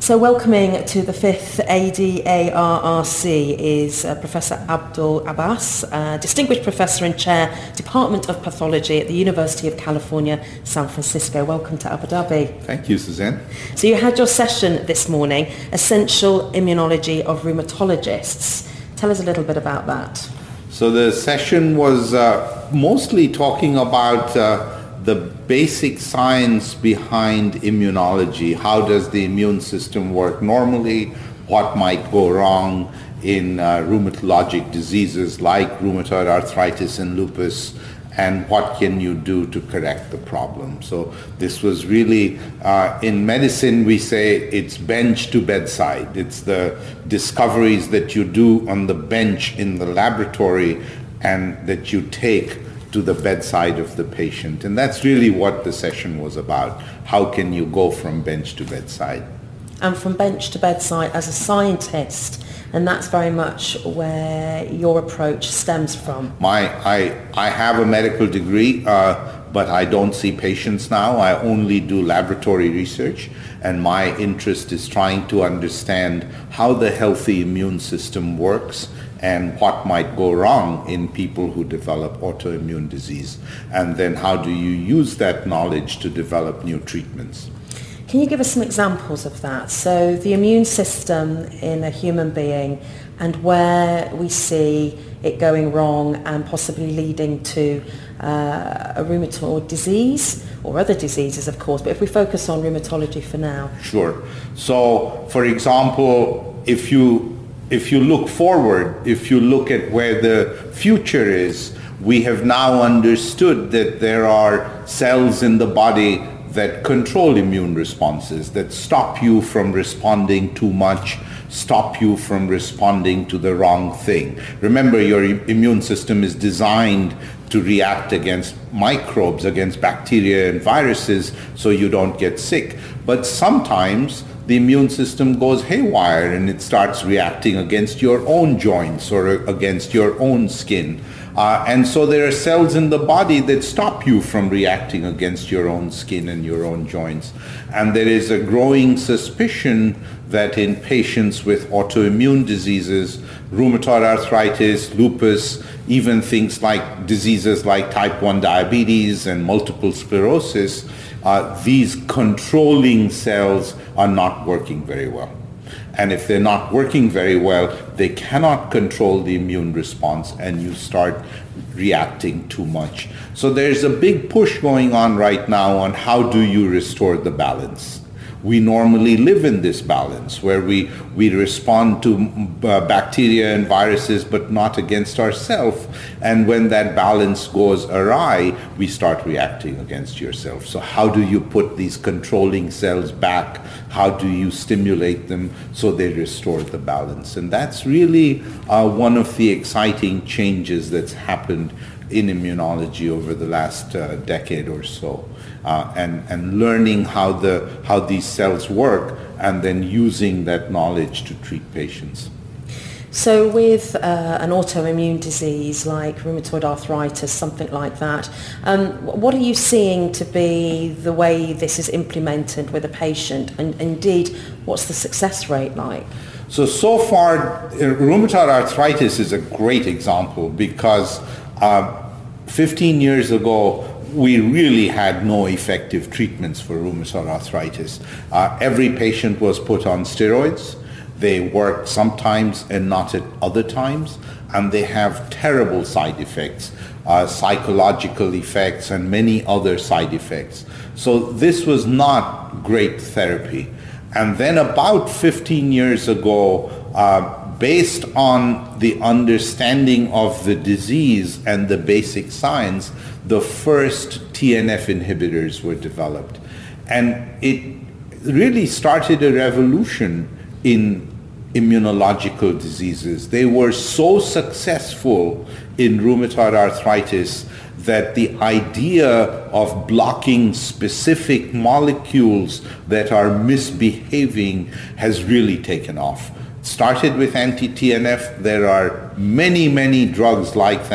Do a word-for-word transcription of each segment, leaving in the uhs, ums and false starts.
So welcoming to the fifth A D A R R C is uh, Professor Abdul Abbas, uh, Distinguished Professor and Chair, Department of Pathology at the University of California, San Francisco. Welcome to Abu Dhabi. Thank you, Suzanne. So you had your session this morning, Essential Immunology of Rheumatologists. Tell us a little bit about that. So the session was uh, mostly talking about uh, the basic science behind immunology. How does the immune system work normally? What might go wrong in uh, rheumatologic diseases like rheumatoid arthritis and lupus, and what can you do to correct the problem? So this was really, uh, in medicine we say it's bench to bedside. It's the discoveries that you do on the bench in the laboratory and that you take to the bedside of the patient. And that's really what the session was about. How can you go from bench to bedside? And from bench to bedside as a scientist, and that's very much where your approach stems from. My, I, I have a medical degree, uh, but I don't see patients now. I only do laboratory research, and my interest is trying to understand how the healthy immune system works and what might go wrong in people who develop autoimmune disease. And then how do you use that knowledge to develop new treatments? Can you give us some examples of that? So the immune system in a human being and where we see it going wrong and possibly leading to uh, a rheumatoid disease or other diseases, of course, but if we focus on rheumatology for now. Sure. So, for example, if you If you look forward, if you look at where the future is, we have now understood that there are cells in the body that control immune responses, that stop you from responding too much, stop you from responding to the wrong thing. Remember, your immune system is designed to react against microbes, against bacteria and viruses, so you don't get sick. But sometimes the immune system goes haywire and it starts reacting against your own joints or against your own skin. Uh, and so there are cells in the body that stop you from reacting against your own skin and your own joints. And there is a growing suspicion that in patients with autoimmune diseases, rheumatoid arthritis, lupus, even things like diseases like type one diabetes and multiple sclerosis, uh, these controlling cells are not working very well. And if they're not working very well, they cannot control the immune response and you start reacting too much. So there's a big push going on right now on how do you restore the balance. We normally live in this balance where we, we respond to uh, bacteria and viruses but not against ourselves. And when that balance goes awry, we start reacting against yourself. So how do you put these controlling cells back? How do you stimulate them so they restore the balance? And that's really uh, one of the exciting changes that's happened in immunology over the last uh, decade or so. Uh, and, and learning how, the, how these cells work and then using that knowledge to treat patients. So with uh, an autoimmune disease like rheumatoid arthritis, something like that, um, what are you seeing to be the way this is implemented with a patient? And indeed, what's the success rate like? So, so far, rheumatoid arthritis is a great example because uh, fifteen years ago, we really had no effective treatments for rheumatoid arthritis. Uh, every patient was put on steroids. They work sometimes and not at other times, and they have terrible side effects, uh, psychological effects, and many other side effects. So this was not great therapy. And then about fifteen years ago, uh, based on the understanding of the disease and the basic science, the first T N F inhibitors were developed. And it really started a revolution in immunological diseases. They were so successful in rheumatoid arthritis that the idea of blocking specific molecules that are misbehaving has really taken off. It started with anti-T N F. There are many, many drugs like that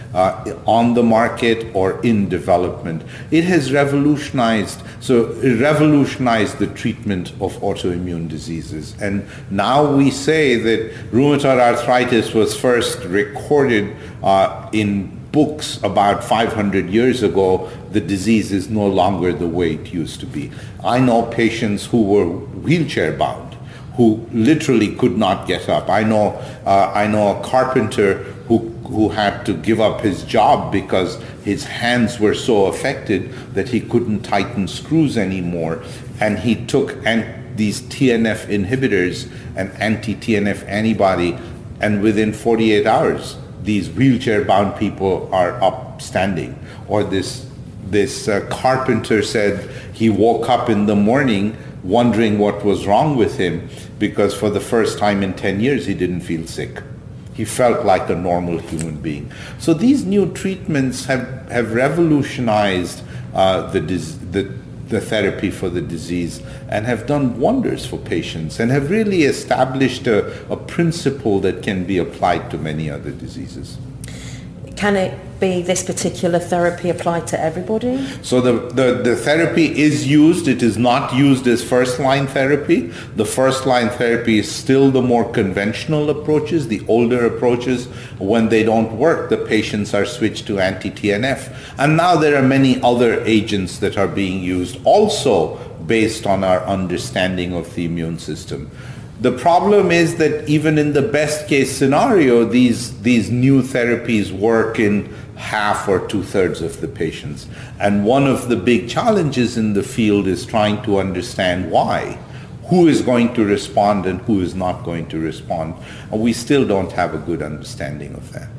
uh, on the market or in development. It has revolutionized, so it revolutionized the treatment of autoimmune diseases. And now we say that rheumatoid arthritis was first recorded uh, in books about five hundred years ago. The disease is no longer the way it used to be. I know patients who were wheelchair bound, who literally could not get up. I know uh, I know a carpenter who who had to give up his job because his hands were so affected that he couldn't tighten screws anymore, and he took an, these T N F inhibitors, an anti-T N F antibody, and within forty-eight hours these wheelchair-bound people are upstanding. Or this this uh, carpenter said he woke up in the morning wondering what was wrong with him, because for the first time in ten years he didn't feel sick. He felt like a normal human being. So these new treatments have, have revolutionized uh, the, the, the therapy for the disease and have done wonders for patients and have really established a, a principle that can be applied to many other diseases. Can it be this particular therapy applied to everybody? So the, the, the therapy is used. It is not used as first-line therapy. The first-line therapy is still the more conventional approaches, the older approaches. When they don't work, the patients are switched to anti-T N F. And now there are many other agents that are being used, also based on our understanding of the immune system. The problem is that even in the best case scenario, these, these new therapies work in half or two-thirds of the patients. And one of the big challenges in the field is trying to understand why. Who is going to respond and who is not going to respond. And we still don't have a good understanding of that.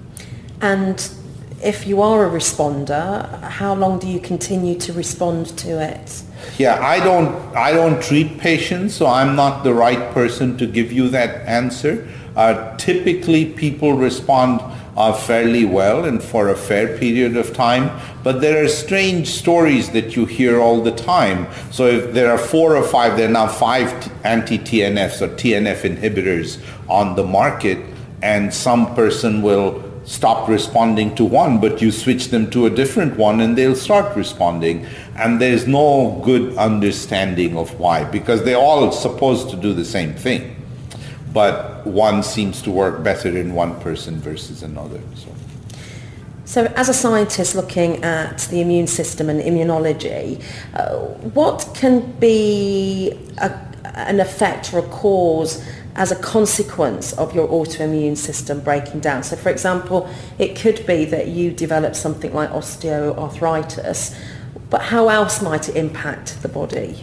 And if you are a responder, how long do you continue to respond to it? Yeah, I don't I don't treat patients, so I'm not the right person to give you that answer. Uh, typically, people respond uh, fairly well and for a fair period of time, but there are strange stories that you hear all the time. So if there are four or five, there are now five anti-T N Fs or T N F inhibitors on the market, and some person will stop responding to one, but you switch them to a different one and they'll start responding. And there's no good understanding of why, because they're all supposed to do the same thing. But one seems to work better in one person versus another. So, so as a scientist looking at the immune system and immunology, uh, what can be a, an effect or a cause as a consequence of your autoimmune system breaking down? So for example, it could be that you develop something like osteoarthritis, but how else might it impact the body?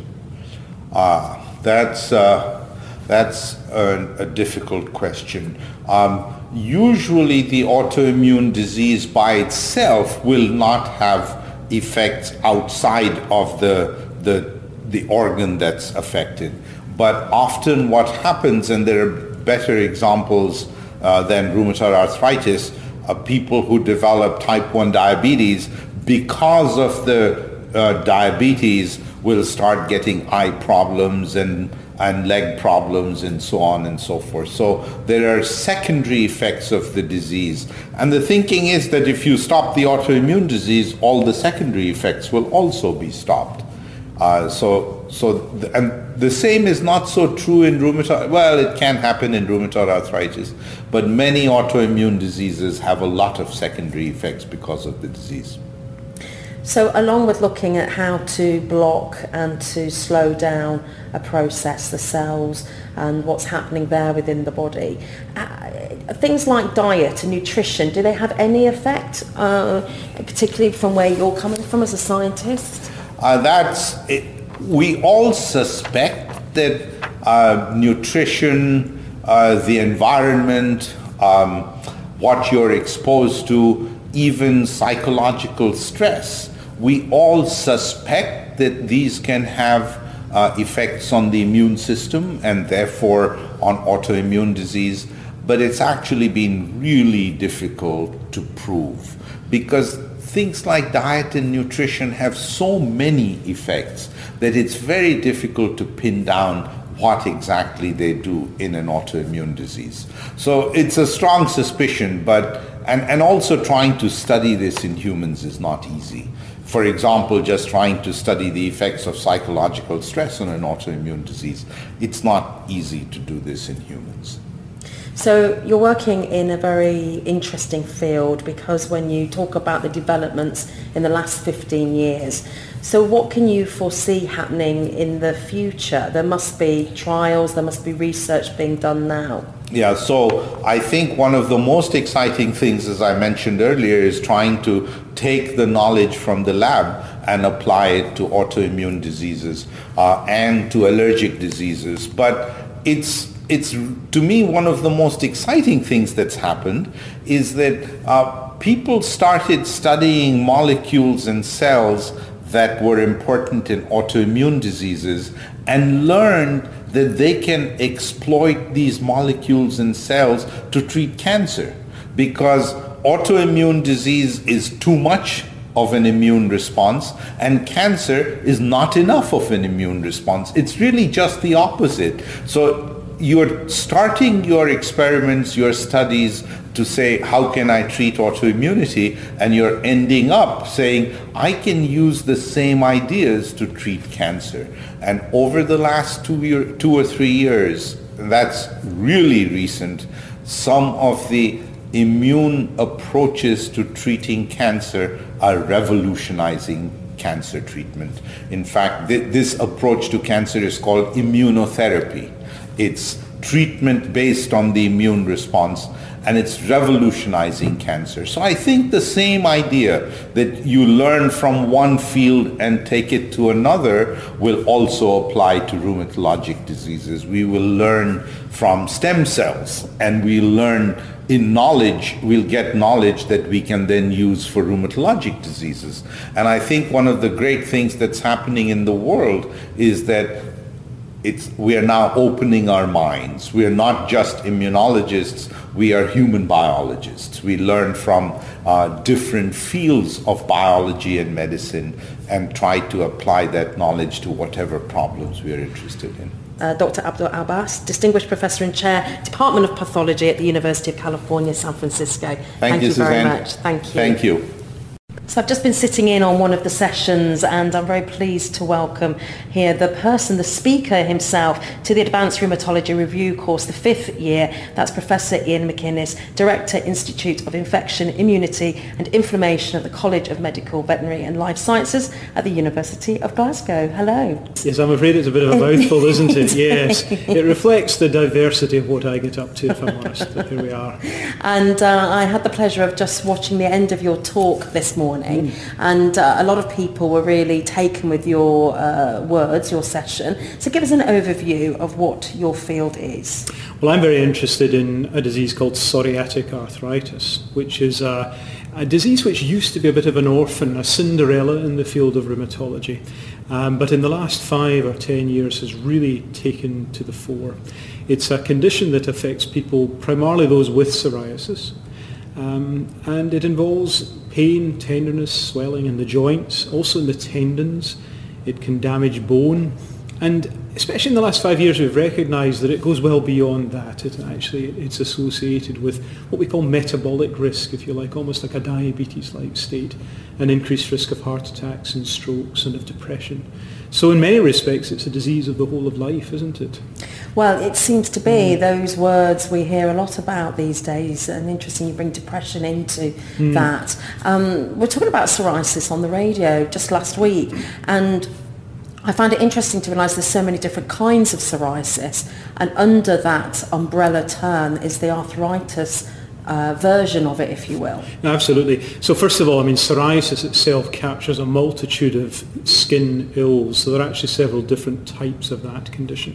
Uh, that's, uh, that's a, a difficult question. Um, usually the autoimmune disease by itself will not have effects outside of the, the, the organ that's affected. But often what happens, and there are better examples uh, than rheumatoid arthritis, are people who develop type one diabetes, because of the uh, diabetes will start getting eye problems and, and leg problems and so on and so forth. So there are secondary effects of the disease. And the thinking is that if you stop the autoimmune disease, all the secondary effects will also be stopped. Uh, so, so, th- and the same is not so true in rheumatoid. Well, it can happen in rheumatoid arthritis, but many autoimmune diseases have a lot of secondary effects because of the disease. So, along with looking at how to block and to slow down a process, the cells, and what's happening there within the body, uh, things like diet and nutrition, do they have any effect, uh, particularly from where you're coming from as a scientist? Uh, that's it. We all suspect that uh, nutrition, uh, the environment, um, what you're exposed to, even psychological stress, we all suspect that these can have uh, effects on the immune system and therefore on autoimmune disease. But it's actually been really difficult to prove, because things like diet and nutrition have so many effects that it's very difficult to pin down what exactly they do in an autoimmune disease. So it's a strong suspicion, but and, and also trying to study this in humans is not easy. For example, just trying to study the effects of psychological stress on an autoimmune disease, it's not easy to do this in humans. So you're working in a very interesting field, because when you talk about the developments in the last fifteen years, so what can you foresee happening in the future? There must be trials, there must be research being done now. Yeah, so I think one of the most exciting things, as I mentioned earlier, is trying to take the knowledge from the lab and apply it to autoimmune diseases uh, and to allergic diseases. But it's It's, to me, one of the most exciting things that's happened is that uh, people started studying molecules and cells that were important in autoimmune diseases and learned that they can exploit these molecules and cells to treat cancer, because autoimmune disease is too much of an immune response and cancer is not enough of an immune response. It's really just the opposite. So you're starting your experiments, your studies to say, how can I treat autoimmunity? And you're ending up saying, I can use the same ideas to treat cancer. And over the last two, year, two or three years, that's really recent, some of the immune approaches to treating cancer are revolutionizing cancer treatment. In fact, th- this approach to cancer is called immunotherapy. It's treatment based on the immune response, and it's revolutionizing cancer. So I think the same idea that you learn from one field and take it to another will also apply to rheumatologic diseases. We will learn from stem cells, and we learn in knowledge, we'll get knowledge that we can then use for rheumatologic diseases. And I think one of the great things that's happening in the world is that It's, we are now opening our minds. We are not just immunologists, we are human biologists. We learn from uh, different fields of biology and medicine and try to apply that knowledge to whatever problems we are interested in. Uh, Doctor Abdul Abbas, Distinguished Professor and Chair, Department of Pathology at the University of California, San Francisco. Thank, Thank you, you very Suzanne. much. Thank you. Thank you. So I've just been sitting in on one of the sessions, and I'm very pleased to welcome here the person, the speaker himself, to the Advanced Rheumatology Review course, the fifth year. That's Professor Ian McInnes, Director, Institute of Infection, Immunity and Inflammation at the College of Medical, Veterinary and Life Sciences at the University of Glasgow. Hello. Yes, I'm afraid it's a bit of a mouthful, isn't it? Yes. It reflects the diversity of what I get up to, if I'm honest. But here we are. And uh, I had the pleasure of just watching the end of your talk this morning. Mm. And uh, a lot of people were really taken with your uh, words, your session. So give us an overview of what your field is. Well, I'm very interested in a disease called psoriatic arthritis, which is a, a disease which used to be a bit of an orphan, a Cinderella in the field of rheumatology. Um, but in the last five or ten years has really taken to the fore. It's a condition that affects people, primarily those with psoriasis. Um, and it involves pain, tenderness, swelling in the joints, also in the tendons. It can damage bone. And especially in the last five years, we've recognised that it goes well beyond that. It actually, it's associated with what we call metabolic risk, if you like, almost like a diabetes-like state, an increased risk of heart attacks and strokes and of depression. So in many respects, it's a disease of the whole of life, isn't it? Well, it seems to be mm. those words we hear a lot about these days, and interesting you bring depression into mm. that. Um, we're talking about psoriasis on the radio just last week, and I find it interesting to realise there's so many different kinds of psoriasis, and under that umbrella term is the arthritis Uh, version of it, if you will. Absolutely. So first of all, I mean, psoriasis itself captures a multitude of skin ills. So there are actually several different types of that condition.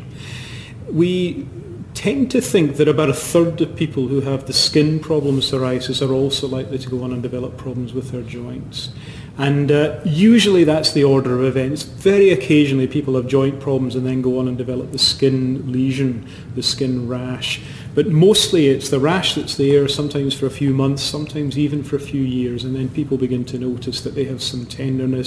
We tend to think that about a third of people who have the skin problem of psoriasis are also likely to go on and develop problems with their joints. And uh, usually that's the order of events. Very occasionally people have joint problems and then go on and develop the skin lesion, the skin rash. But mostly it's the rash that's there, sometimes for a few months, sometimes even for a few years, and then people begin to notice that they have some tenderness,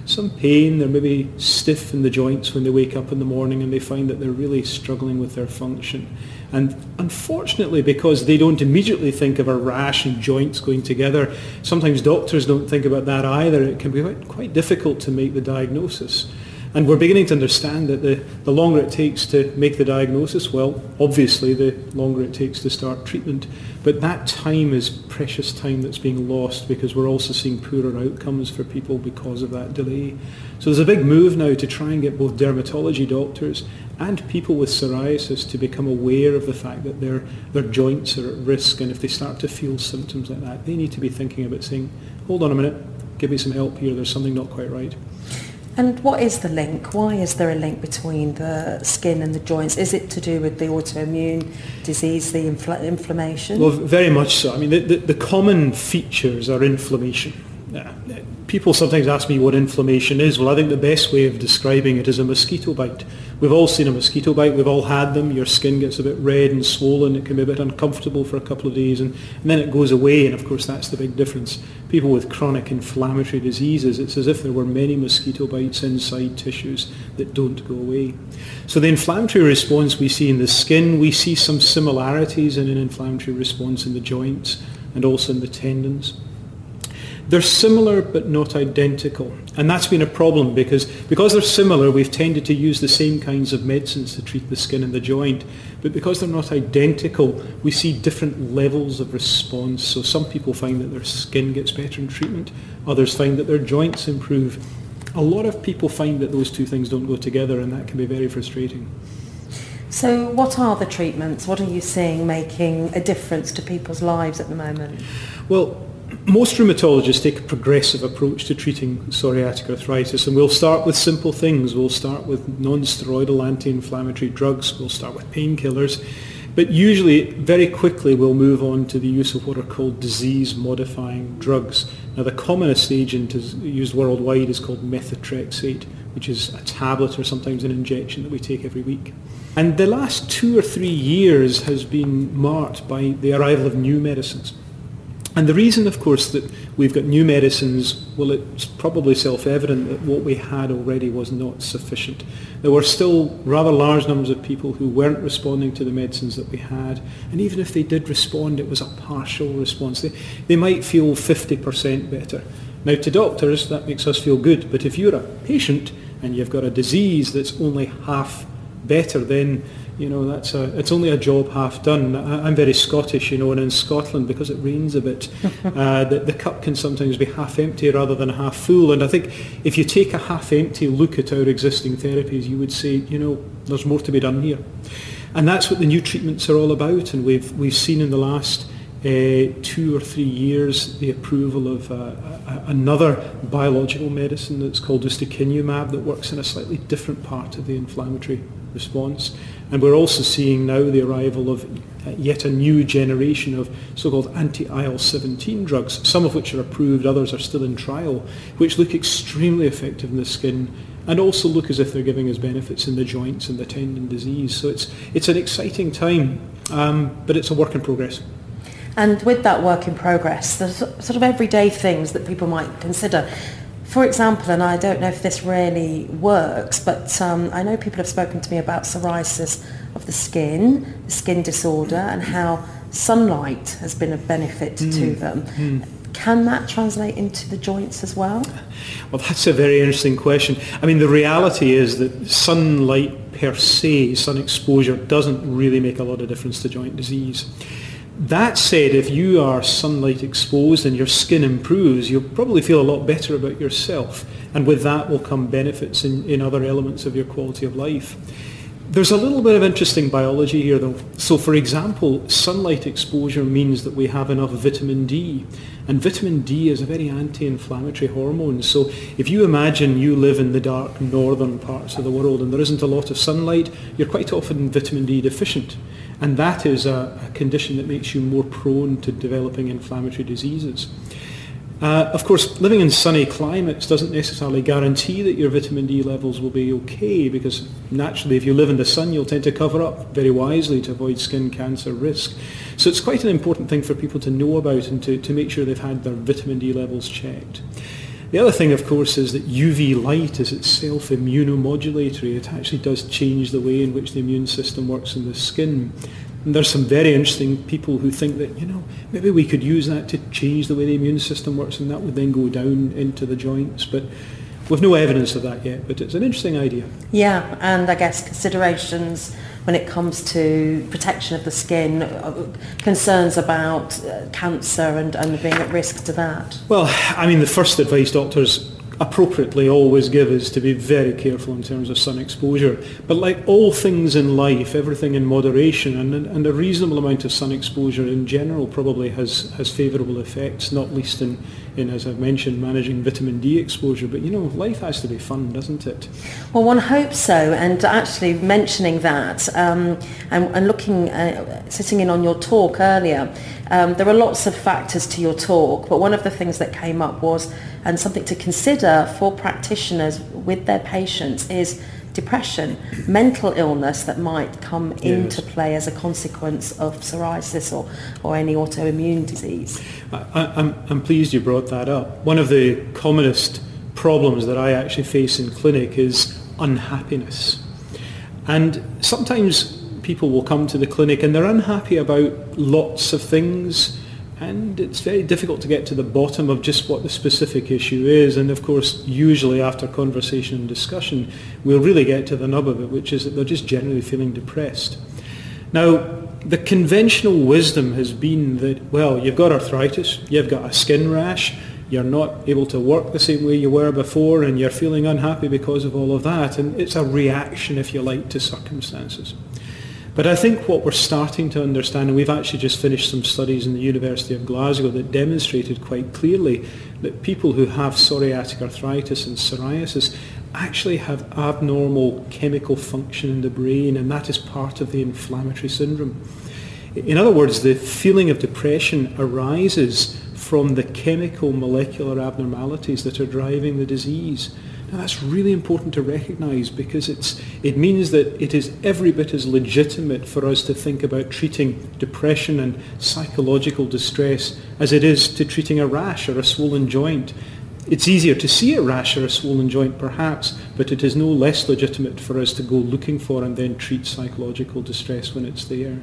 some pain, they're maybe stiff in the joints when they wake up in the morning and they find that they're really struggling with their function. And unfortunately, because they don't immediately think of a rash and joints going together, sometimes doctors don't think about that either. It can be quite, quite difficult to make the diagnosis. And we're beginning to understand that the, the longer it takes to make the diagnosis, well, obviously the longer it takes to start treatment. But that time is precious time that's being lost because we're also seeing poorer outcomes for people because of that delay. So there's a big move now to try and get both dermatology doctors and people with psoriasis to become aware of the fact that their, their joints are at risk, and if they start to feel symptoms like that, they need to be thinking about saying, hold on a minute, give me some help here, there's something not quite right. And what is the link? Why is there a link between the skin and the joints? Is it to do with the autoimmune disease, the infl- inflammation? Well, very much so. I mean, the, the, the common features are inflammation. Uh, people sometimes ask me what inflammation is. Well, I think the best way of describing it is a mosquito bite. We've all seen a mosquito bite. We've all had them. Your skin gets a bit red and swollen. It can be a bit uncomfortable for a couple of days, and, and then it goes away. And of course, that's the big difference. People with chronic inflammatory diseases, it's as if there were many mosquito bites inside tissues that don't go away. So the inflammatory response we see in the skin, we see some similarities in an inflammatory response in the joints and also in the tendons. They're similar but not identical, and that's been a problem because because they're similar, we've tended to use the same kinds of medicines to treat the skin and the joint, but because they're not identical, we see different levels of response. So some people find that their skin gets better in treatment, others find that their joints improve. A lot of people find that those two things don't go together, and that can be very frustrating. So what are the treatments? What are you seeing making a difference to people's lives at the moment? Well, most rheumatologists take a progressive approach to treating psoriatic arthritis, and we'll start with simple things. We'll start with non-steroidal anti-inflammatory drugs. We'll start with painkillers. But usually, very quickly, we'll move on to the use of what are called disease-modifying drugs. Now, the commonest agent is used worldwide is called methotrexate, which is a tablet or sometimes an injection that we take every week. And the last two or three years has been marked by the arrival of new medicines. And the reason, of course, that we've got new medicines, well, it's probably self-evident that what we had already was not sufficient. There were still rather large numbers of people who weren't responding to the medicines that we had. And even if they did respond, it was a partial response. They, they might feel fifty percent better. Now, to doctors, that makes us feel good. But if you're a patient and you've got a disease that's only half better, then you know that's a it's only a job half done. I, I'm very Scottish, you know, and in Scotland, because it rains a bit, uh, the, the cup can sometimes be half empty rather than half full. And I think if you take a half empty look at our existing therapies, you would say, you know, there's more to be done here. And that's what the new treatments are all about. And we've we've seen in the last uh, two or three years the approval of uh, a, another biological medicine that's called ustekinumab that works in a slightly different part of the inflammatory response. And we're also seeing now the arrival of yet a new generation of so-called anti-I L seventeen drugs, some of which are approved, others are still in trial, which look extremely effective in the skin and also look as if they're giving us benefits in the joints and the tendon disease. So it's it's an exciting time, um, but it's a work in progress. And with that work in progress, there's sort of everyday things that people might consider. For example, and I don't know if this really works, but um, I know people have spoken to me about psoriasis of the skin, the skin disorder, and how sunlight has been of benefit mm. to them. Mm. Can that translate into the joints as well? Well, that's a very interesting question. I mean, the reality is that sunlight per se, sun exposure, doesn't really make a lot of difference to joint disease. That said, if you are sunlight exposed and your skin improves, you'll probably feel a lot better about yourself. And with that will come benefits in, in other elements of your quality of life. There's a little bit of interesting biology here though. So for example, sunlight exposure means that we have enough vitamin D. And vitamin D is a very anti-inflammatory hormone. So if you imagine you live in the dark northern parts of the world and there isn't a lot of sunlight, you're quite often vitamin D deficient. And that is a, a condition that makes you more prone to developing inflammatory diseases. Uh, of course, living in sunny climates doesn't necessarily guarantee that your vitamin D levels will be okay, because naturally if you live in the sun you'll tend to cover up very wisely to avoid skin cancer risk. So it's quite an important thing for people to know about and to, to make sure they've had their vitamin D levels checked. The other thing, of course, is that U V light is itself immunomodulatory. It actually does change the way in which the immune system works in the skin. And there's some very interesting people who think that, you know, maybe we could use that to change the way the immune system works, and that would then go down into the joints. But we've no evidence of that yet, but it's an interesting idea. Yeah, and I guess considerations when it comes to protection of the skin, concerns about uh, cancer and, and being at risk to that. Well, I mean, the first advice doctors appropriately always give is to be very careful in terms of sun exposure. But like all things in life, everything in moderation, and, and a reasonable amount of sun exposure in general probably has, has favourable effects, not least in, in, as I've mentioned, managing vitamin D exposure. But, you know, life has to be fun, doesn't it? Well, one hopes so. And actually mentioning that um, and, and looking, uh, sitting in on your talk earlier, um, there are lots of factors to your talk, but one of the things that came up was, and something to consider for practitioners with their patients, is depression, mental illness that might come yes. into play as a consequence of psoriasis or, or any autoimmune disease. I, I'm, I'm pleased you brought that up. One of the commonest problems that I actually face in clinic is unhappiness. And sometimes people will come to the clinic and they're unhappy about lots of things, and it's very difficult to get to the bottom of just what the specific issue is. And of course, usually after conversation and discussion, we'll really get to the nub of it, which is that they're just generally feeling depressed. Now, the conventional wisdom has been that, well, you've got arthritis, you've got a skin rash, you're not able to work the same way you were before, and you're feeling unhappy because of all of that. And it's a reaction, if you like, to circumstances. But I think what we're starting to understand, and we've actually just finished some studies in the University of Glasgow that demonstrated quite clearly that people who have psoriatic arthritis and psoriasis actually have abnormal chemical function in the brain, and that is part of the inflammatory syndrome. In other words, the feeling of depression arises from the chemical molecular abnormalities that are driving the disease. Now, that's really important to recognise, because it's, it means that it is every bit as legitimate for us to think about treating depression and psychological distress as it is to treating a rash or a swollen joint. It's easier to see a rash or a swollen joint perhaps, but it is no less legitimate for us to go looking for and then treat psychological distress when it's there.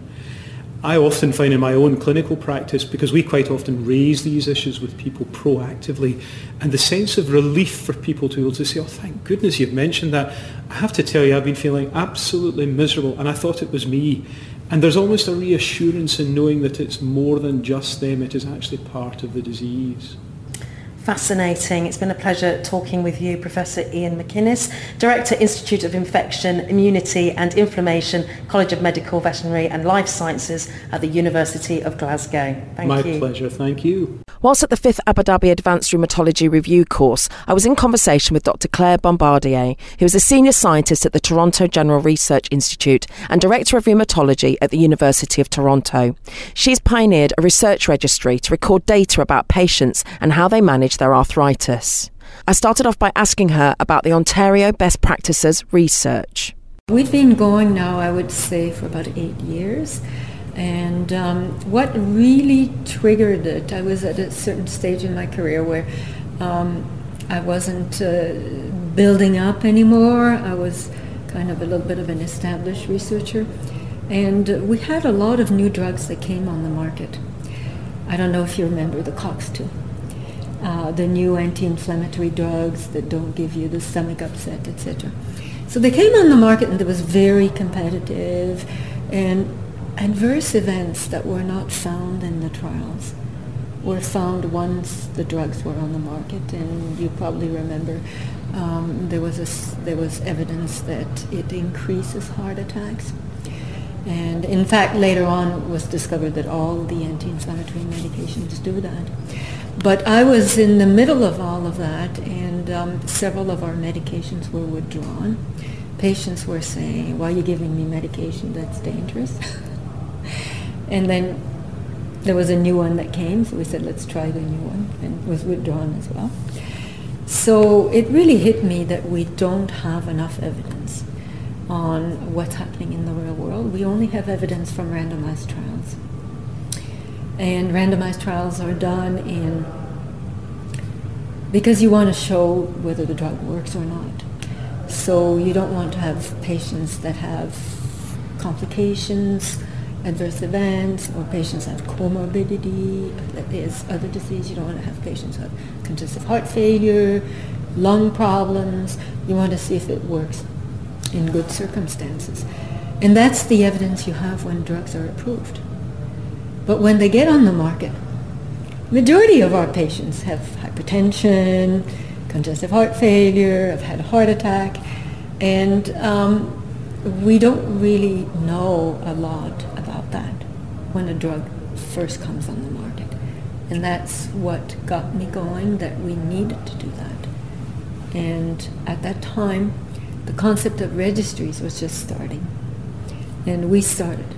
I often find in my own clinical practice, because we quite often raise these issues with people proactively, and the sense of relief for people to be able to say, oh, thank goodness you've mentioned that. I have to tell you, I've been feeling absolutely miserable and I thought it was me. And there's almost a reassurance in knowing that it's more than just them, it is actually part of the disease. Fascinating. It's been a pleasure talking with you, Professor Ian McInnes, Director, Institute of Infection, Immunity and Inflammation, College of Medical, Veterinary and Life Sciences at the University of Glasgow. Thank My you. My pleasure. Thank you. Whilst at the fifth Abu Dhabi Advanced Rheumatology Review course, I was in conversation with Doctor Claire Bombardier, who is a senior scientist at the Toronto General Research Institute and Director of Rheumatology at the University of Toronto. She's pioneered a research registry to record data about patients and how they manage their arthritis. I started off by asking her about the Ontario Best Practices research. We've been going now, I would say, for about eight years. And um, what really triggered it, I was at a certain stage in my career where um, I wasn't uh, building up anymore. I was kind of a little bit of an established researcher. And uh, we had a lot of new drugs that came on the market. I don't know if you remember the COX two. Uh, the new anti-inflammatory drugs that don't give you the stomach upset, et cetera. So they came on the market and it was very competitive, and adverse events that were not found in the trials were found once the drugs were on the market. And you probably remember um, there was a, there was evidence that it increases heart attacks. And in fact, later on it was discovered that all the anti-inflammatory medications do that. But I was in the middle of all of that, and um, several of our medications were withdrawn. Patients were saying, why are you giving me medication that's dangerous? And then there was a new one that came, so we said, let's try the new one, and it was withdrawn as well. So it really hit me that we don't have enough evidence on what's happening in the real world. We only have evidence from randomized trials. And randomized trials are done in because you want to show whether the drug works or not. So you don't want to have patients that have complications, adverse events, or patients have comorbidity, that is other disease. You don't want to have patients who have congestive heart failure, lung problems. You want to see if it works in good circumstances. And that's the evidence you have when drugs are approved. But when they get on the market, majority of our patients have hypertension, congestive heart failure, have had a heart attack, and um, we don't really know a lot about that when a drug first comes on the market. And that's what got me going, that we needed to do that. And at that time, the concept of registries was just starting. And we started.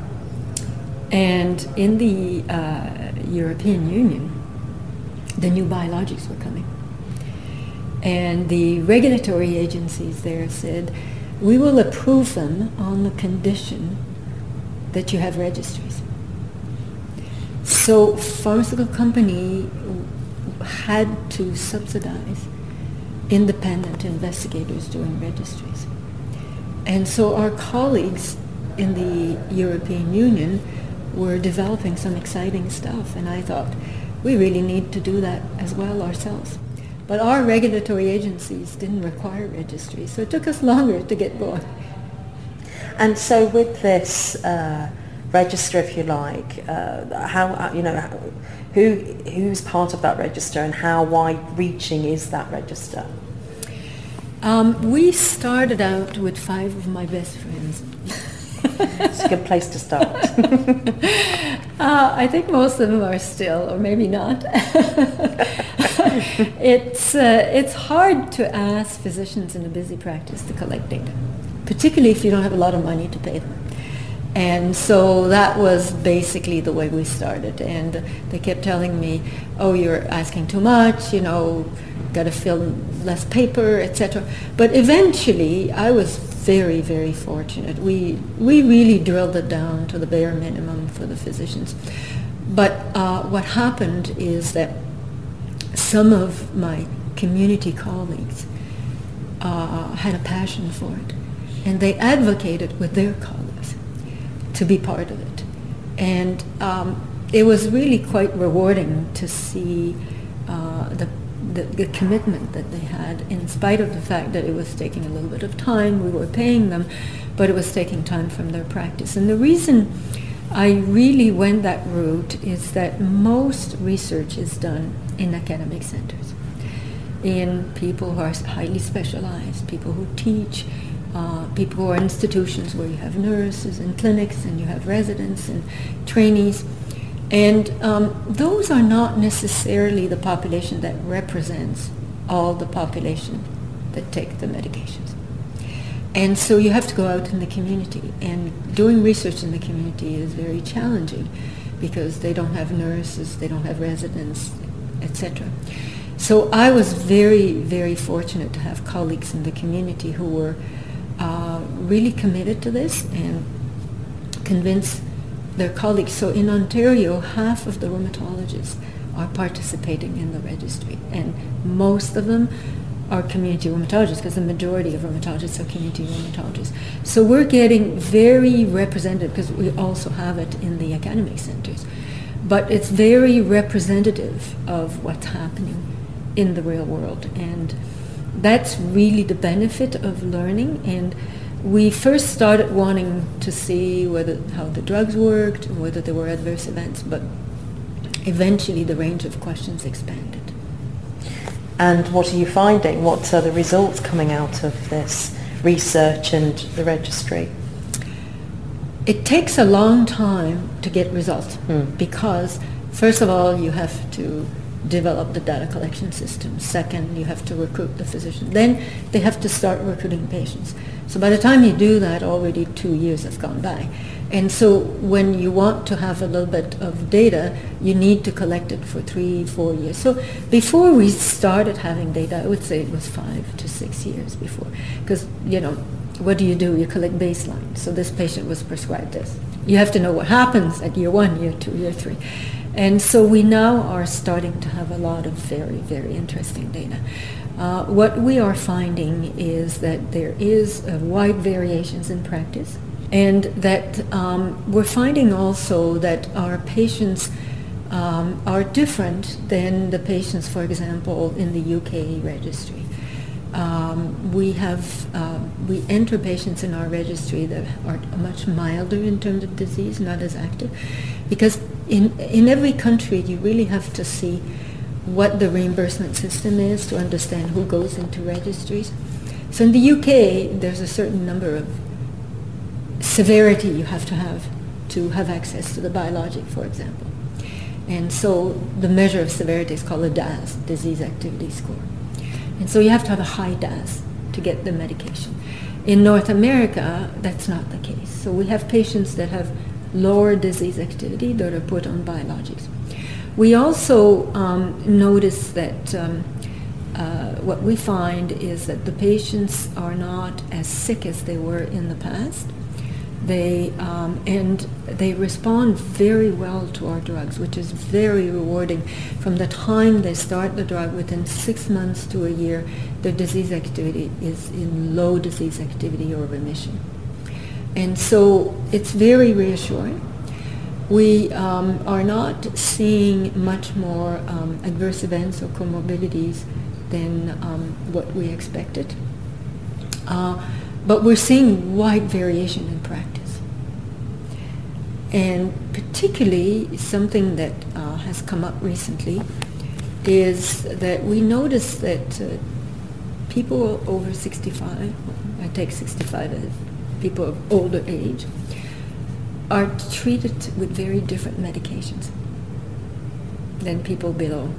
And in the uh, European Union, the new biologics were coming. And the regulatory agencies there said, we will approve them on the condition that you have registries. So pharmaceutical company had to subsidize independent investigators doing registries. And so our colleagues in the European Union were developing some exciting stuff, and I thought, we really need to do that as well ourselves. But our regulatory agencies didn't require registries, so it took us longer to get going. And so with this uh, register, if you like, uh, how, you know, who who's part of that register, and how wide-reaching is that register? Um, we started out with five of my best friends. It's a good place to start. uh, I think most of them are still, or maybe not. it's uh, it's hard to ask physicians in a busy practice to collect data, particularly if you don't have a lot of money to pay them. And so that was basically the way we started. And they kept telling me, oh, you're asking too much, you know, got to fill less paper, et cetera. But eventually, I was very, very fortunate. We we really drilled it down to the bare minimum for the physicians. But uh, what happened is that some of my community colleagues uh, had a passion for it, and they advocated with their colleagues to be part of it. And um, it was really quite rewarding to see uh, the The, the commitment that they had, in spite of the fact that it was taking a little bit of time. We were paying them, but it was taking time from their practice. And the reason I really went that route is that most research is done in academic centers, in people who are highly specialized, people who teach, uh, people who are in institutions where you have nurses and clinics and you have residents and trainees. And um, those are not necessarily the population that represents all the population that take the medications. And so you have to go out in the community. And doing research in the community is very challenging because they don't have nurses, they don't have residents, et cetera. So I was very, very fortunate to have colleagues in the community who were uh, really committed to this and convinced their colleagues. So in Ontario, half of the rheumatologists are participating in the registry, and most of them are community rheumatologists, because the majority of rheumatologists are community rheumatologists. So we're getting very representative, because we also have it in the academic centers, but it's very representative of what's happening in the real world, and that's really the benefit of learning. And we first started wanting to see whether how the drugs worked and whether there were adverse events, but eventually the range of questions expanded. And what are you finding? What are the results coming out of this research and the registry? It takes a long time to get results hmm. because, first of all, you have to develop the data collection system. Second, you have to recruit the physician. Then they have to start recruiting patients. So by the time you do that, already two years have gone by. And so when you want to have a little bit of data, you need to collect it for three, four years. So before we started having data, I would say it was five to six years before. Because, you know, what do you do? You collect baseline. So this patient was prescribed this. You have to know what happens at year one, year two, year three. And so we now are starting to have a lot of very, very interesting data. Uh, what we are finding is that there is uh, wide variations in practice, and that um, we're finding also that our patients um, are different than the patients, for example, in the U K registry. Um, we have, uh, we enter patients in our registry that are much milder in terms of disease, not as active, because in, in every country you really have to see what the reimbursement system is to understand who goes into registries. So in the U K, there's a certain number of severity you have to have to have access to the biologic, for example. And so the measure of severity is called a D A S, Disease Activity Score. And so you have to have a high D A S to get the medication. In North America, that's not the case. So we have patients that have lower disease activity that are put on biologics. We also um, notice that um, uh, what we find is that the patients are not as sick as they were in the past. They um, and they respond very well to our drugs, which is very rewarding. From the time they start the drug, within six months to a year, their disease activity is in low disease activity or remission. And so it's very reassuring. We um, are not seeing much more um, adverse events or comorbidities than um, what we expected. Uh, but we're seeing wide variation in practice. And particularly something that uh, has come up recently is that we notice that uh, people over sixty-five, I take sixty-five as people of older age, are treated with very different medications than people below.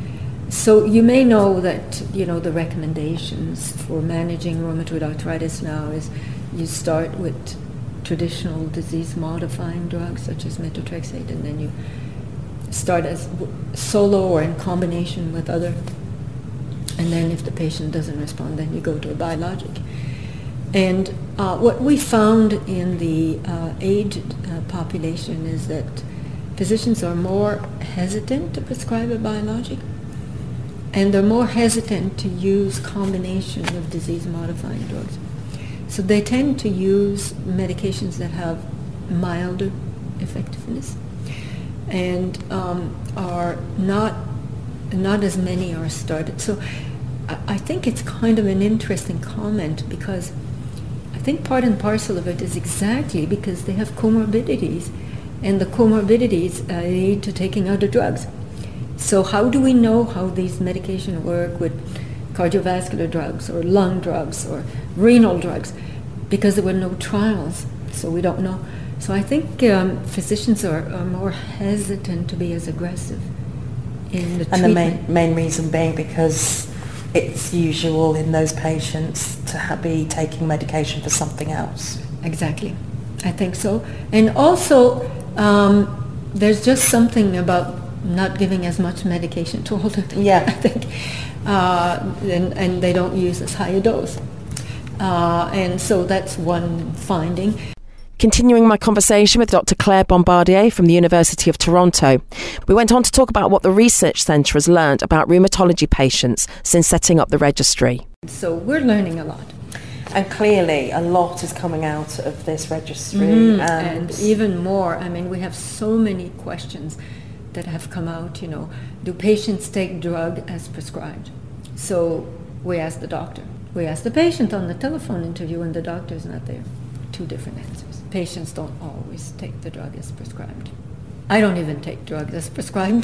So you may know that, you know, the recommendations for managing rheumatoid arthritis now is you start with traditional disease-modifying drugs such as methotrexate, and then you start as solo or in combination with other, and then if the patient doesn't respond, then you go to a biologic. And uh, what we found in the uh, aged uh, population is that physicians are more hesitant to prescribe a biologic, and they're more hesitant to use combination of disease-modifying drugs. So they tend to use medications that have milder effectiveness, and um, are not not as many are started. So I, I think it's kind of an interesting comment, because I think part and parcel of it is exactly because they have comorbidities, and the comorbidities uh, lead to taking other drugs. So how do we know how these medications work with cardiovascular drugs or lung drugs or renal drugs? Because there were no trials, so we don't know. So I think um, physicians are, are more hesitant to be as aggressive in the and treatment. the main, main reason being because it's usual in those patients to ha- be taking medication for something else. Exactly, I think so. And also, um, there's just something about not giving as much medication to older people, yeah. I think, uh, and, and they don't use as high a dose. Uh, and so that's one finding. Continuing my conversation with Doctor Claire Bombardier from the University of Toronto, we went on to talk about what the research centre has learned about rheumatology patients since setting up the registry. So we're learning a lot. And clearly a lot is coming out of this registry. Mm, and, and even more, I mean, we have so many questions that have come out, you know. Do patients take drug as prescribed? So we ask the doctor. We ask the patient on the telephone interview, and the doctor is not there. Two different answers. Patients don't always take the drug as prescribed. I don't even take drugs as prescribed.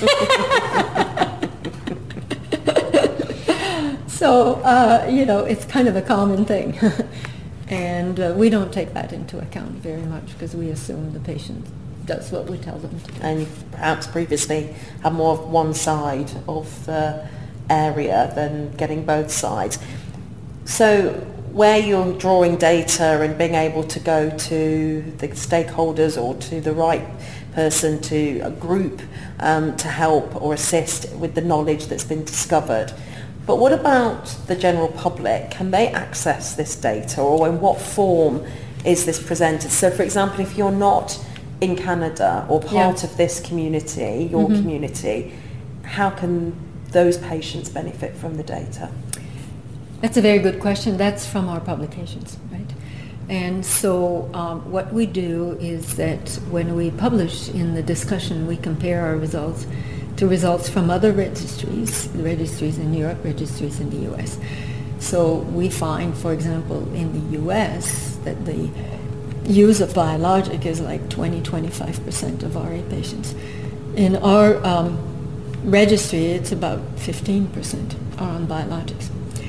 So, uh, you know, it's kind of a common thing. And uh, we don't take that into account very much, because we assume the patient does what we tell them to do. and perhaps previously had more of one side of the area than getting both sides. So where you're drawing data and being able to go to the stakeholders or to the right person, to a group um, to help or assist with the knowledge that's been discovered. But what about the general public? Can they access this data, or in what form is this presented? So for example, if you're not in Canada or part Yeah. of this community, your Mhm. community, how can those patients benefit from the data? That's a very good question. That's from our publications, right? And so um, what we do is that when we publish in the discussion, we compare our results to results from other registries, registries in Europe, registries in the U S. So we find, for example, in the U S that the use of biologic is like twenty to twenty-five percent of R A patients. In our um, registry, it's about fifteen percent are on biologics.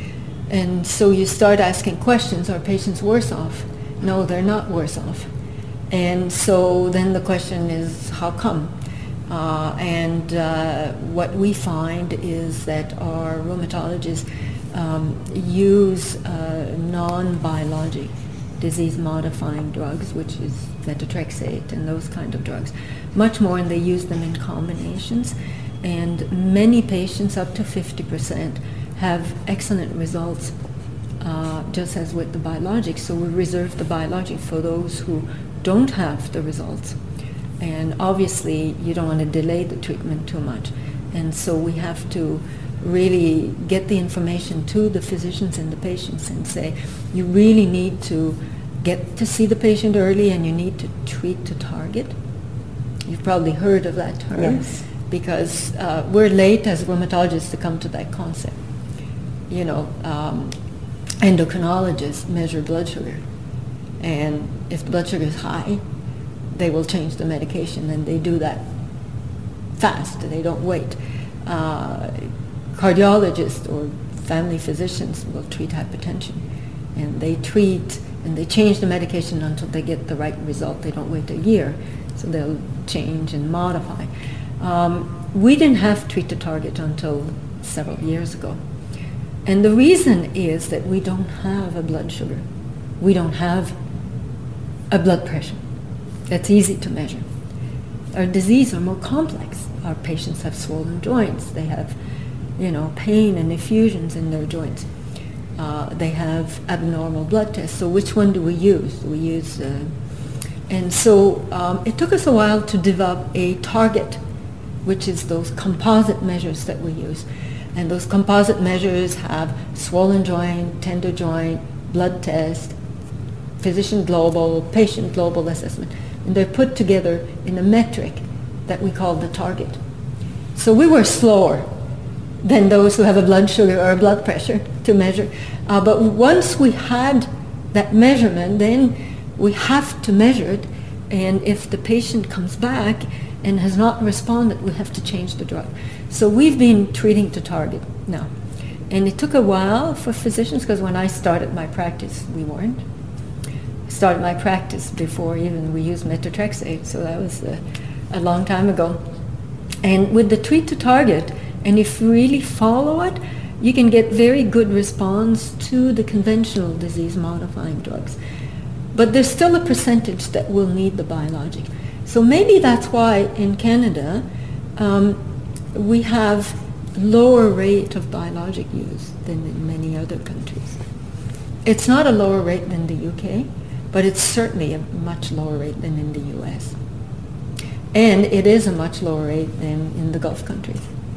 And so you start asking questions, are patients worse off? No, they're not worse off. And so then the question is, how come? Uh, and uh, what we find is that our rheumatologists um, use uh, non-biologic disease-modifying drugs, which is methotrexate and those kind of drugs, much more, and they use them in combinations. And many patients, up to fifty percent, have excellent results, uh, just as with the biologics. So we reserve the biologic for those who don't have the results. And obviously, you don't want to delay the treatment too much. And so we have to really get the information to the physicians and the patients and say, you really need to get to see the patient early and you need to treat to target. You've probably heard of that term. Yes. Because uh, we're late as rheumatologists to come to that concept. You know, um, endocrinologists measure blood sugar. And if blood sugar is high, they will change the medication, and they do that fast. They don't wait. Uh, cardiologists or family physicians will treat hypertension, and they treat and they change the medication until they get the right result. They don't wait a year, so they'll change and modify. Um, we didn't have treat to target until several years ago, and the reason is that we don't have a blood sugar. We don't have a blood pressure. That's easy to measure. Our disease are more complex. Our patients have swollen joints. They have, you know, pain and effusions in their joints. Uh, they have abnormal blood tests. So which one do we use? We use, uh, and so um, it took us a while to develop a target, which is those composite measures that we use. And those composite measures have swollen joint, tender joint, blood test, physician global, patient global assessment. And they're put together in a metric that we call the target. So we were slower than those who have a blood sugar or a blood pressure to measure. Uh, but once we had that measurement, then we have to measure it. And if the patient comes back and has not responded, we have to change the drug. So we've been treating to target now. And it took a while for physicians, because when I started my practice, we weren't. Started my practice before even we used methotrexate, so that was a, a long time ago. And with the treat to target, and if you really follow it, you can get very good response to the conventional disease-modifying drugs. But there's still a percentage that will need the biologic. So maybe that's why in Canada um, we have lower rate of biologic use than in many other countries. It's not a lower rate than the U K, but it's certainly a much lower rate than in the U S. And it is a much lower rate than in the Gulf countries.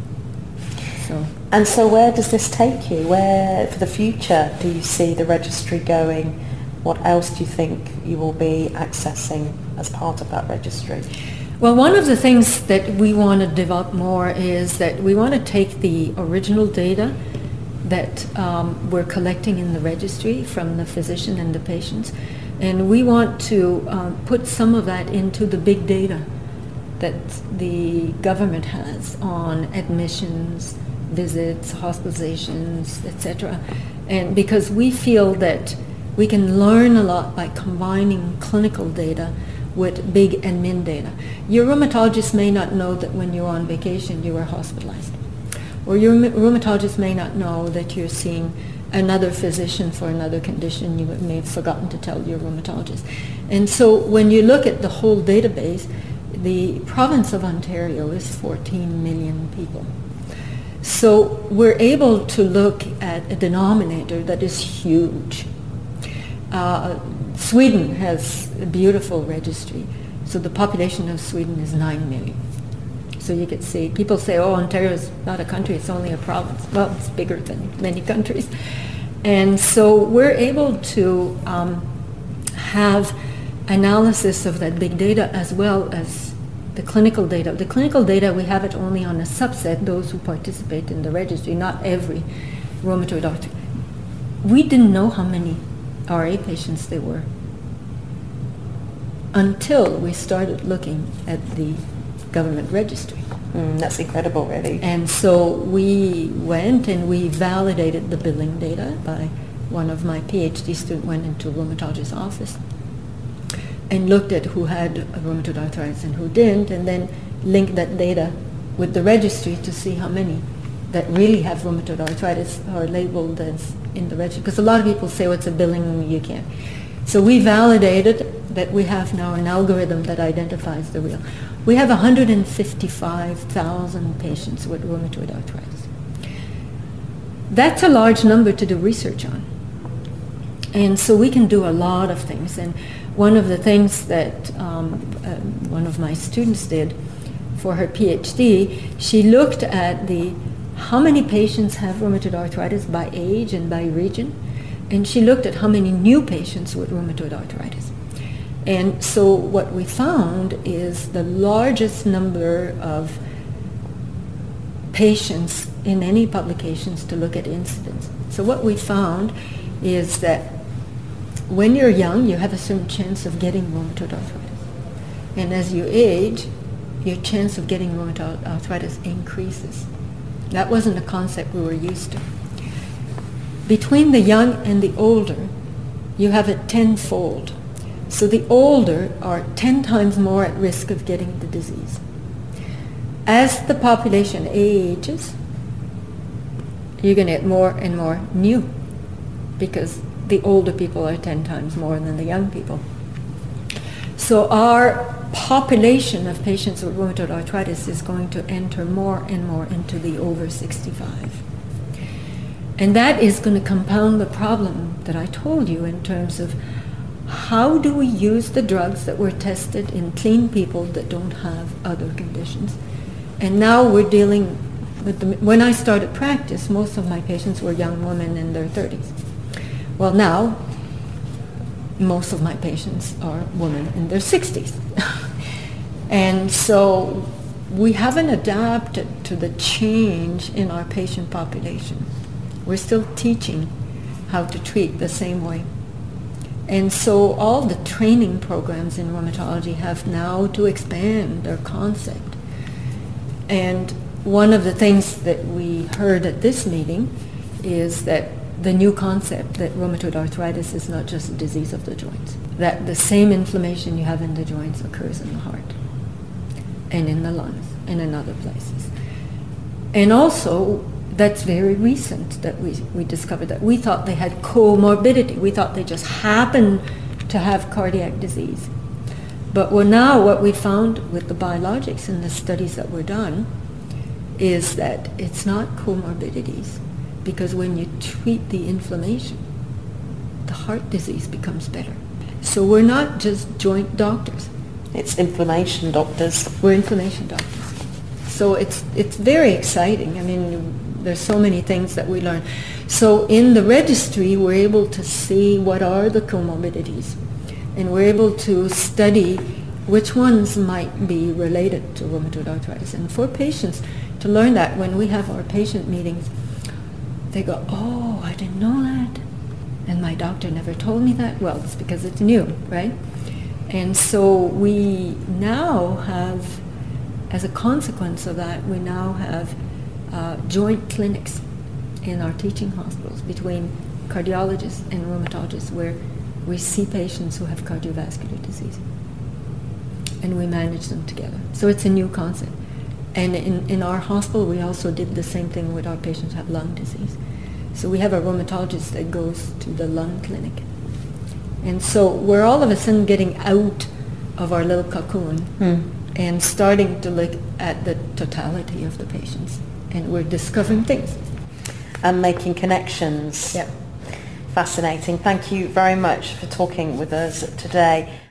So. And so where does this take you? Where, for the future, do you see the registry going? What else do you think you will be accessing as part of that registry? Well, one of the things that we want to develop more is that we want to take the original data that um, we're collecting in the registry from the physician and the patients, and we want to um, put some of that into the big data that the government has on admissions, visits, hospitalizations, et cetera. And because we feel that we can learn a lot by combining clinical data with big admin data. Your rheumatologist may not know that when you're on vacation you were hospitalized. Or your rheumatologist may not know that you're seeing another physician for another condition you may have forgotten to tell your rheumatologist. And so when you look at the whole database, the province of Ontario is fourteen million people. So we're able to look at a denominator that is huge. Uh, Sweden has a beautiful registry, So the population of Sweden is nine million. So you could see, people say, oh, Ontario is not a country, it's only a province. Well, it's bigger than many countries. And so we're able to um, have analysis of that big data as well as the clinical data. The clinical data, we have it only on a subset, those who participate in the registry, not every rheumatoid arthritis. We didn't know how many R A patients there were until we started looking at the government registry. Mm, that's incredible, really. And so we went and we validated the billing data by one of my PhD students went into a rheumatologist's office and looked at who had rheumatoid arthritis and who didn't, and then linked that data with the registry to see how many that really have rheumatoid arthritis are labeled as in the registry. Because a lot of people say, well, it's a billing, you can't. So we validated that we have now an algorithm that identifies the real. We have one hundred fifty-five thousand patients with rheumatoid arthritis. That's a large number to do research on. And so we can do a lot of things. And one of the things that um, uh, one of my students did for her PhD, she looked at the how many patients have rheumatoid arthritis by age and by region, and she looked at how many new patients with rheumatoid arthritis. And so what we found is the largest number of patients in any publications to look at incidence. So what we found is that when you're young, you have a certain chance of getting rheumatoid arthritis. And as you age, your chance of getting rheumatoid arthritis increases. That wasn't a concept we were used to. Between the young and the older, you have it tenfold. So the older are ten times more at risk of getting the disease. As the population ages, you're going to get more and more new because the older people are ten times more than the young people. So our population of patients with rheumatoid arthritis is going to enter more and more into the over sixty-five. And that is going to compound the problem that I told you in terms of how do we use the drugs that were tested in clean people that don't have other conditions. And now we're dealing with the, when I started practice, most of my patients were young women in their thirties. Well, now, most of my patients are women in their sixties. And so we haven't adapted to the change in our patient population. We're still teaching how to treat the same way. And so all the training programs in rheumatology have now to expand their concept. And one of the things that we heard at this meeting is that the new concept that rheumatoid arthritis is not just a disease of the joints, that the same inflammation you have in the joints occurs in the heart and in the lungs and in other places. And also, that's very recent that we, we discovered that. We thought they had comorbidity. We thought they just happened to have cardiac disease. But well, now what we found with the biologics and the studies that were done is that it's not comorbidities, because when you treat the inflammation, the heart disease becomes better. So we're not just joint doctors. It's inflammation doctors. We're inflammation doctors. So it's it's very exciting. I mean, there's so many things that we learn. So in the registry, we're able to see what are the comorbidities, and we're able to study which ones might be related to rheumatoid arthritis. And for patients to learn that, when we have our patient meetings, they go, oh, I didn't know that. And my doctor never told me that. Well, it's because it's new, right? And so we now have, as a consequence of that, we now have uh, joint clinics in our teaching hospitals between cardiologists and rheumatologists, where we see patients who have cardiovascular disease and we manage them together. So it's a new concept. And in, in our hospital, we also did the same thing with our patients who have lung disease. So we have a rheumatologist that goes to the lung clinic. And so we're all of a sudden getting out of our little cocoon mm. and starting to look at the totality of the patients. And we're discovering things. And making connections. Yep. Fascinating. Thank you very much for talking with us today.